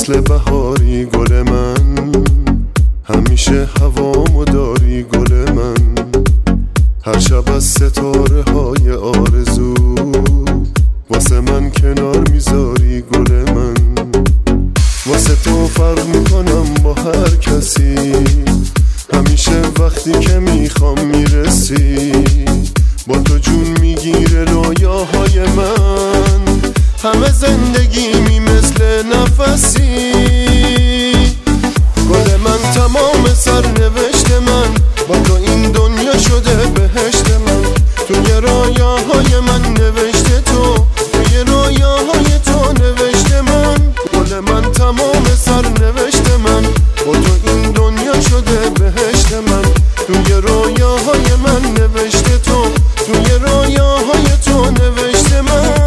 مثل بهاری گل من، همیشه هوامو داری گل من. هر شب از ستاره های آرزو واسه من کنار میذاری گل من. واسه تو فرق میکنم با هر کسی، همیشه وقتی که میخوام میرسی. با تو جون میگیره رویاهای من، همه زندگیمی مثل نفسی. گل من تمام سرنوشت من، با تو این دنیا شده بهشت من. توی رویاهای من نوشته تو، توی رویاهای تو نوشته من. گل من تمام سرنوشت من، با تو این دنیا شده بهشت من. توی رویاهای من نوشته تو، توی رویاهای تو نوشته من.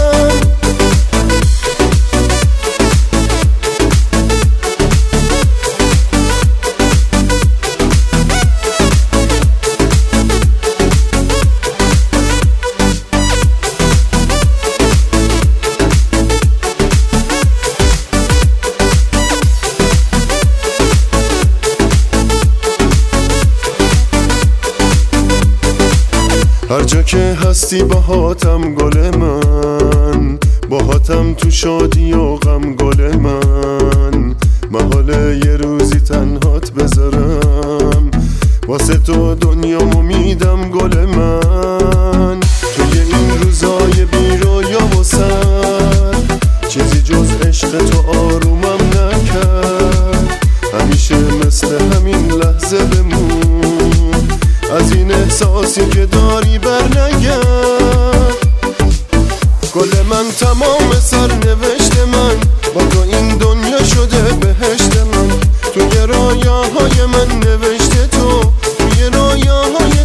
هر جا که هستی باهاتم گل من، باهاتم تو شادی و غم گل من. محاله یه روزی تنهات بذارم، واسه تو دنیامو میدم گل من. توی این روزای بی رویا و سر، چیزی جز عشق تو آرومم نکرد. همیشه مثل همین لحظه بمون، از این احساسی که داری بر نگرد. گل من تمام سرنوشت من، با تو این دنیا شده بهشت من. توی رویاهای من نوشته تو، توی رویاهای